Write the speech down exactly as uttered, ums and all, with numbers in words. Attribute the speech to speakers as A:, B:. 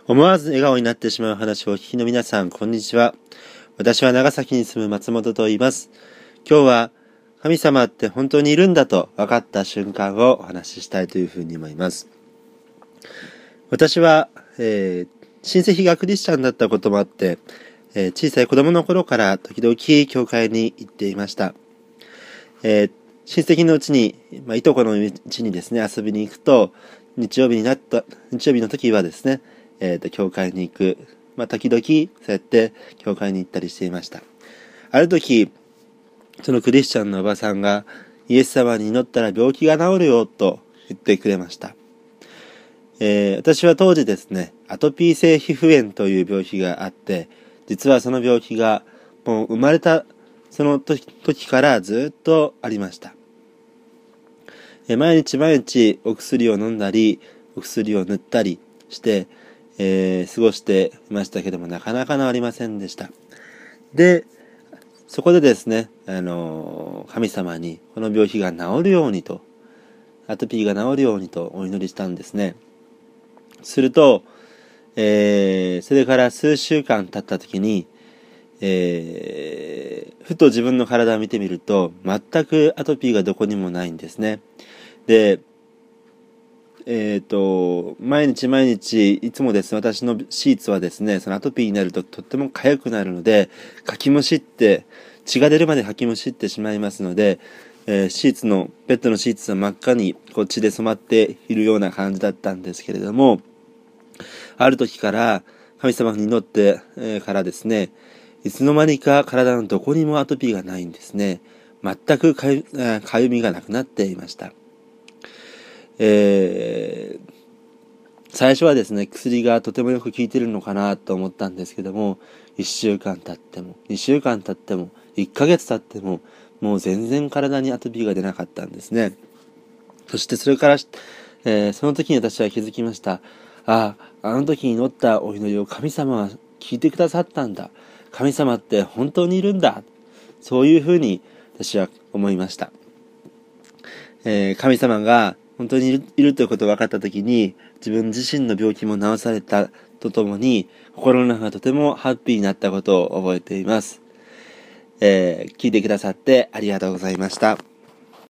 A: 思わず笑顔になってしまう話をお聞きの皆さん、こんにちは。私は長崎に住む松本と言います。今日は神様って本当にいるんだと分かった瞬間をお話ししたいというふうに思います。私は、えー、親戚がクリスチャンだったこともあって、えー、小さい子供の頃から時々教会に行っていました。えー、親戚のうちに、まあ、いとこのうちにですね、遊びに行くと、日曜日になった、日曜日の時はですね、えーと、教会に行く。まあ、時々、そうやって教会に行ったりしていました。ある時、そのクリスチャンのおばさんが、イエス様に祈ったら病気が治るよ、と言ってくれました。えー、私は当時ですね、アトピー性皮膚炎という病気があって、実はその病気が、もう生まれたその時からずっとありました。えー、毎日毎日お薬を飲んだり、お薬を塗ったりして、えー、過ごしていましたけども、なかなか治りませんでした。で、そこでですね、あのー、神様にこの病気が治るようにと、アトピーが治るようにとお祈りしたんですね。すると、えー、それから数週間経った時に、えー、ふと自分の体を見てみると、全くアトピーがどこにもないんですね。で、えっと、毎日毎日、いつもですね、私のシーツはですね、そのアトピーになるととっても痒くなるので、かきむしって、血が出るまでかきむしってしまいますので、えー、シーツの、ベッドのシーツは真っ赤にこう血で染まっているような感じだったんですけれども、ある時から神様に祈って、えー、からですね、いつの間にか体のどこにもアトピーがないんですね。全くかゆ、かゆみがなくなっていました。えー、最初はですね、薬がとてもよく効いてるのかなと思ったんですけども、いっしゅうかん経っても、にしゅうかん経っても、いっかげつ経っても、もう全然体にアトピーが出なかったんですね。そしてそれから、えー、その時に私は気づきました。ああ、あの時に祈ったお祈りを神様は聞いてくださったんだ。神様って本当にいるんだ。そういうふうに私は思いました。えー、神様が本当にいる、いるということが分かったときに、自分自身の病気も治されたとともに、心の中がとてもハッピーになったことを覚えています。えー、聞いてくださってありがとうございました。